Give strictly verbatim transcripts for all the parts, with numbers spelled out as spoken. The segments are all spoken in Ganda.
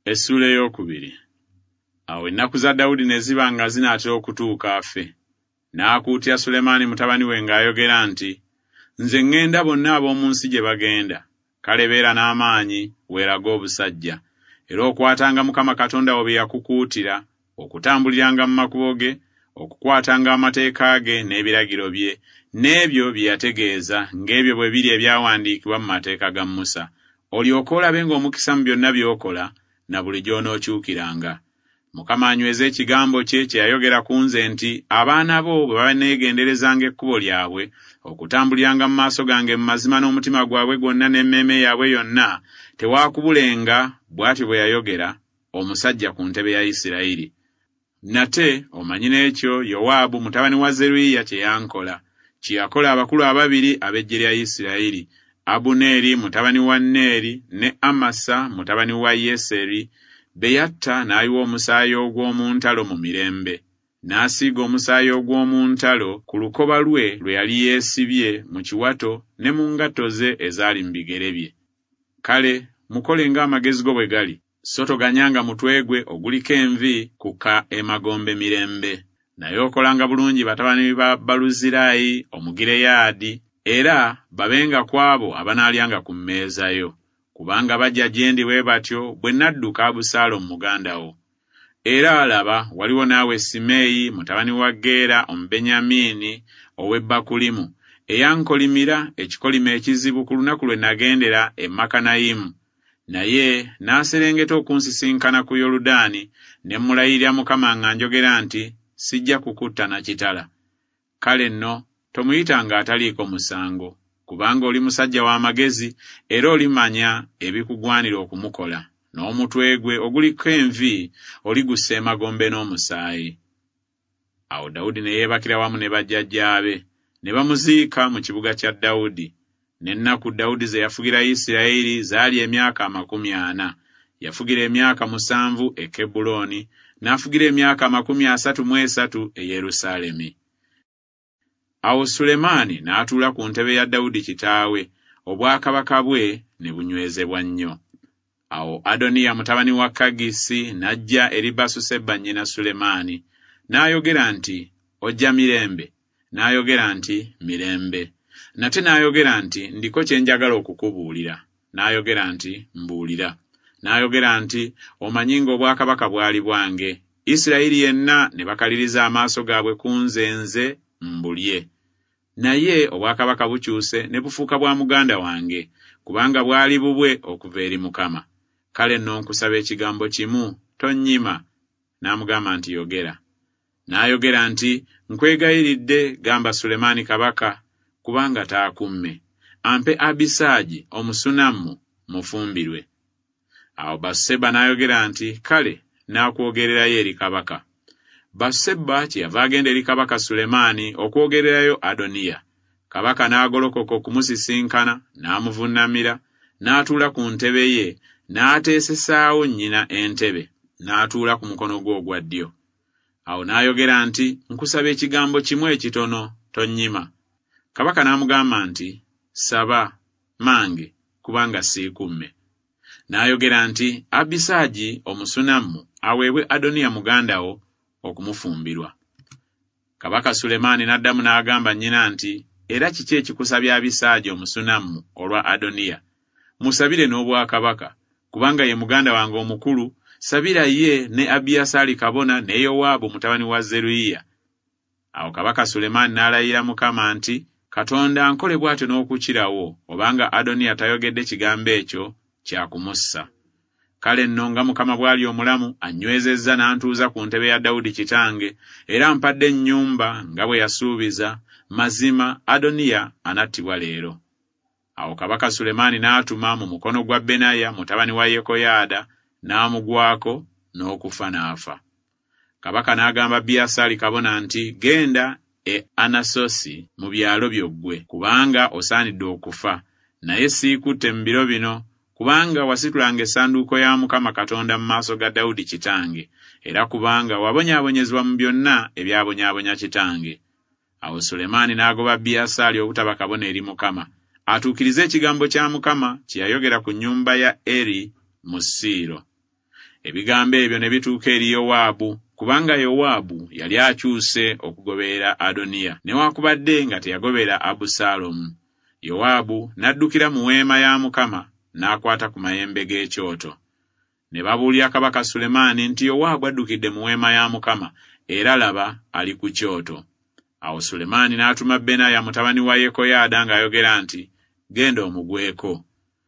Essula ey'okubiri. Awo ennaku za Dawudi ne ziba nga zinaatera okutuuka afe. N'akuutira Sulemaani mutabani we ng'ayogera nti, nze ŋŋenda bonna ab'omu nsi gye bagenda. Kale beera n'amaanyi, weeraga obusajja. Era okwatanga Mukama Katonda wo bye yakukuutira, okutambuliranga mu makubo ge, okukwatanga amateeka ge n'ebiragiro bye, n'ebyo bye yategeeza, ng'ebyo bwe biri ebyawandiikibwa mu mateeka ga Musa. Olyoke olabe ng'omukisa mu byonna by'okola, na buli gy'onookyukiranga. Mukama anyweza ekigambo kye kye yayogera ku nze nti, abaana bo bwe baneegenderezanga ekkubo lyabwe, okutambuliranga mu maaso gange mu mazima n'omutima gwabwe gwonna n'emmeeme yaabwe yonna, tewaakubulenga, bw'atyo bwe yayogera, omusajja ku ntebe ya Isirayiri. Nate omanyi n'ekyo Yowaabu mutabani wa Zeruyiya kye yankola, kye yakola abakulu ababiri ab'eggye lya Isirayiri, Abuneeri mutabani wa Neeri ne Amasa mutabani wa Yeseri, be yatta n'ayiwa omusaayi ogw'omu ntalo mu mirembe. N'asiiga omusaayi ogw'omu ntalo ku lukoba lwe lwe yali yeesibye mu kiwato ne mu ngatto ze ezaali mu bigere bye. Kale mukole ng'amagezi go bwe gali, so toganyanga mutwe gwe oguliko envi kuka emagombe mirembe. Naye okolanga bulungi batabani ba Baluzirayi Omugireyaadi, era babenga kwabo abanaalyanga ku mmeeza yo, kubanga bajja gye ndi bwe batyo bwe nadduka Abusaalomu muganda wo. Era alaba waliwo naawe Simeeyi mutabani wa Geera Omubenyamini ow'e Bakulimu, eyankolimira ekikolimo ekizibu ku lunaku lwe nagendera e Makanayimu. Naye n'aserengeta okunsisinkana ku Yoludaani, ne mulayirira Mukama nga njogera nti, sijja kukutta na kitala. Kale nno tomuyitanga ataliiko musango, kubanga oli musajja w'amagezi, era olimanya ebikugwanira okumukola, n'omutwe gwe oguliko envi oligussa emagombe n'omusaayi. Awo Dawudi ne yeebakira wamu ne bajjajjaabe, ne bamuziika mu kibuga kya Dawudi. N'ennaku Dawudi ze yafugira Isirayiri zaali emyaka amakumi ana. Yafugira emyaka musanvu e Kebbulooni, n'afugira emyaka amakumi asatu mu esatu e Yerusaalemi. Awo Sulemaani n'atuula ku ntebe ya Dawudi kitaawe, obwakabaka bwe ne bunywezebwa nnyo. Awo Adoniya mutabani wa Kaggisi n'ajja eri Basuseba nnyina Sulemaani, n'ayogera nti, ojja mirembe? N'ayogera nti, mirembe. Nate n'ayogera nti, ndiko kye njagala okukubuulira. N'ayogera nti, mbuulira. N'ayogera nti, omanyi ng'obwakabaka bwali bwange. Isirayiri yenna ne bakaliriza amaaso gaabwe ku nze nze mbulye. Naye obwakabaka bukyuse ne bufuuka bwa muganda wange, kubanga bwali bubwe okuva eri Mukama. Kale nno nkusaba ekigambo kimu, tonnyima. N'amugamba nti, yogera. N'ayogera nti, nkwegayiridde gamba Sulemaani kabaka, kubanga taakumme, ampe Abisaagi Omusunammu mufumbirwe. Awo Basuseba n'ayogera nti, kale n'akwogererayo eri kabaka. Basuseba kyeyava agenda eri kabaka Sulemaani okwogererayo Adoniya. Kabaka n'agolokoka okumusisinkana, n'amuvunnamira, n'atuula ku ntebe ye, n'ateesesaawo nnyina entebe, n'atuula ku mukono gwe ogwa ddyo. Awo n'ayogera nti, nkusaba ekigambo kimu ekitono, tonnyima. Kabaka n'amugamba nti, saba, mange, kubanga siikumme. N'ayogera nti, Abisaagi Omusunammu aweebwe Adoniya muganda wo okumufumbirwa. Kabaka Sulemaani n'addamu n'agamba nnyina nti, era kiki ekikusabya Abisaagi Omusunammu olwa Adoniya? Musabire n'obwakabaka, kubanga ye muganda wange omukulu, sabira ye ne Abiyasaali kabona ne Yowaabu mutabani wa Zeruyiya. Awo kabaka Sulemaani n'alayira Mukama nti, Katonda ankole bw'atyo n'okukirawo, obanga Adoniya tayogedde kigambo ekyo kya kumussa. Kale nno nga Mukama bw'ali omulamu, annywezezza n'antuuza ku ntebe ya Dawudi kitange, era ampadde ennyumba nga bwe yasuubiza, mazima Adoniya anattibwa leero. Awo kabaka Sulemaani n'atuma mu mukono gwa Benaya mutabani wa Yekoyaada, n'amugwako n'okufa n'afa. Kabaka n'agamba Abiyasaali kabona nti, genda e Anasosi mu byalo byoggwe, kubanga osaanidde okufa, naye siikutte mu biro bino, kubanga wasitulanga essanduuko ya Mukama Katonda mu maaso ga Dawudi kitange, era kubanga wabonyaabonyezebwa mu byonna ebyabonyaabonya kitange. Awo Sulemaani n'agoba Abiyasaali obutaba kabona eri Mukama, atuukirize ekigambo kya Mukama kye yayogera ku nnyumba ya Eri mu Siiro. Ebigambo ebyo ne bituuka eri Yowaabu, kubanga Yowaabu yali akyuse okugoberera Adoniya, newaakubadde nga teyagobera Abusaalomu. Yowaabu n'addukira mu weema ya Mukama n'akwata ku mayembe g'ekyoto. Ne babuulira kabaka Sulemaani nti Yowaabu addukidde mu weema ya Mukama, era laba ali ku kyoto. Awo Sulemaani n'atuma Benaya mutabani wa Yekoyaada ng'ayogera nti, genda omugweko.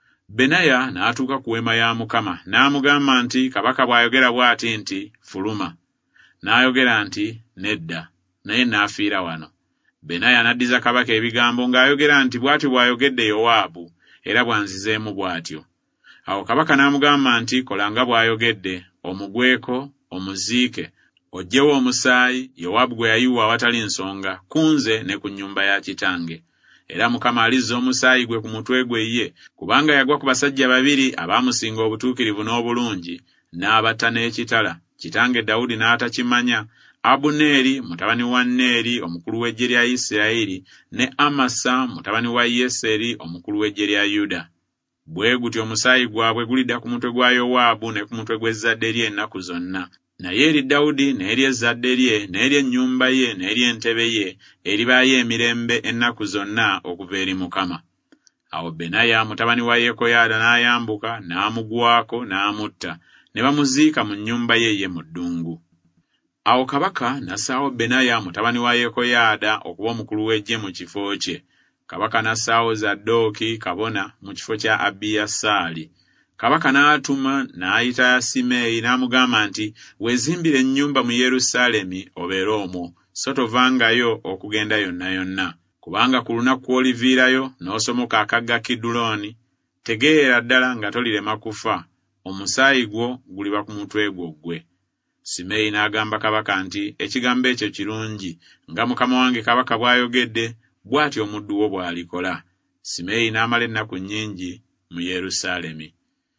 Benaya n'atuuka ku weema ya Mukama n'amugamba nti, kabaka bw'ayogera bw'ati nti, fuluma. N'ayogera nti, nedda, naye n'afiira wano. Benaya n'addiza kabaka ebigambo ng'ayogera nti, bw'atyo bw'ayogedde Yowaabu, era bwanzizeemu bw'atyo. Awo kabaka n'amugamba nti, kola nga bw'ayogedde, omugweko, omuziike, oggyewo omusaayi Yowaabu gwe yayiwa awatali nsonga, kunze ne ku nnyumba ya kitange. Era Mukama alizza omusaayi gwe ku mutwe gwe ye, kubanga yagwa ku basajja babiri abaamusinga obutuukirivu n'obulungi, n'abatta n'ekitala. Kitange Dawudi n'atakimanya, Abuneeri mutabani wa Neeri omukulu w'eggye lya Isirayiri, ne Amasa mutabani wa Yeseri omukulu w'eggye lya Yuda. Bwe gutyo omusaayi gwabwe gulidda ku mutwe gwa Yowaabu ne ku mutwe gw'ezzadde lye ennaku zonna. Naye eri Dawudi n'eri ezzadde lye n'eri ennyumba ye n'eri entebe ye eribaayo emirembe ennaku zonna okuva eri Mukama. Awo Benaya mutabani wa Yekoyaada n'ayambuka n'amugwako n'amutta, ne bamuziika mu nnyumba ye ye mu ddungu. Awo kabaka n'assaawo Benaya mutabani wa Yekoyaada okuba omukulu w'eggye mu kifo kye. Kabaka n'assaawo Zadooki kabona mu kifo kya Abiyasaali. Kabaka n'atuma n'ayita Simeeyi n'amugamba nti, weezimbire ennyumba mu Yerusaalemi obeere omwo, so tovangayo okugenda yonna yonna. Kubanga ku lunaku kw'oliviirayo n'osomoka akagga Kidulooni, tegeera ddala nga tolirema kufa, omusaayi gwo guliba ku mutwe gwo ggwe. Simeeyi n'agamba kabaka nti, ekigambo ekyo kirungi, nga mukama wange kabaka bw'ayogedde, bw'atyo omuddu wo bw'alikola. Simeeyi n'amala ennaku nnyingi mu Yerusaalemi.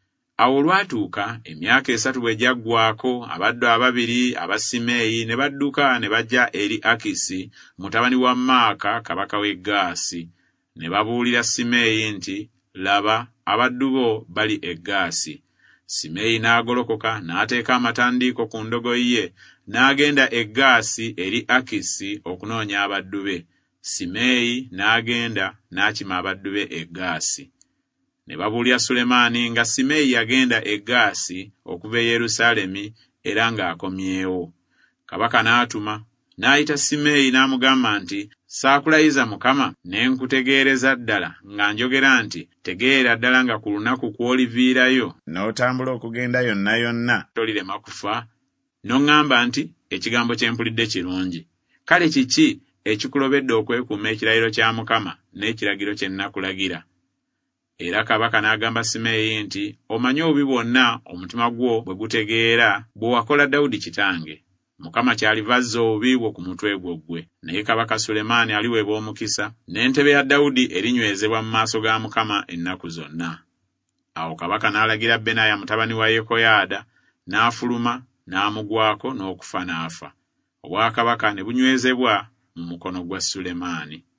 Awo olwatuuka emyaka esatu bwe gyaggwako, abaddu ababiri aba Simeeyi ne badduka ne bajja eri Akisi mutabani wa Maaka kabaka w'e Gaasi. Ne babuulira Simeeyi nti, laba, abaddu bo bali e Gaasi. Simeeyi n'agolokoka n'ateeka amatandiiko ku ndogoyi ye, n'agenda e Gaasi eri Akisi okunoonya abaddu be. Simeeyi n'agenda n'akima abaddu be e Gaasi. Ne babuulira Sulemaani nga Simeeyi yagenda e Gaasi okuva e Yerusaalemi era ng'akomyewo. Kabaka n'atuma, n'ayita Simeeyi n'amugamba nti, saakulayiza Mukama ne nkutegeereza ddala nga njogera nti, tegeera ddala nga ku lunaku kw'oliviirayo n'otambula okugenda yonna yonna tolirema kufa. N'oŋŋamba nti, ekigambo kye mpulidde kirungi. Kale kiki ekikulobedde okwekuuma ekirayiro kya Mukama n'ekiragiro kye nnakulagira? Era kabaka n'agamba Simeeyi nti, omanyi obubi bwonna omutima gwo bwe gutegeera bwe wakola Dawudi kitange. Mukama kyaliva azza obubi bwo ku mutwe gwo ggwe. Naye kabaka Sulemaani aliweebwa omukisa, n'entebe ya Dawudi erinywezebwa mu maaso ga Mukama ennaku zonna. Awo kabaka n'alagira Benaya mutabani wa Yekoyaada, n'afuluma, n'amugwako n'okufa n'afa. Obwakabaka ne bunywezebwa mu mukono gwa Sulemaani.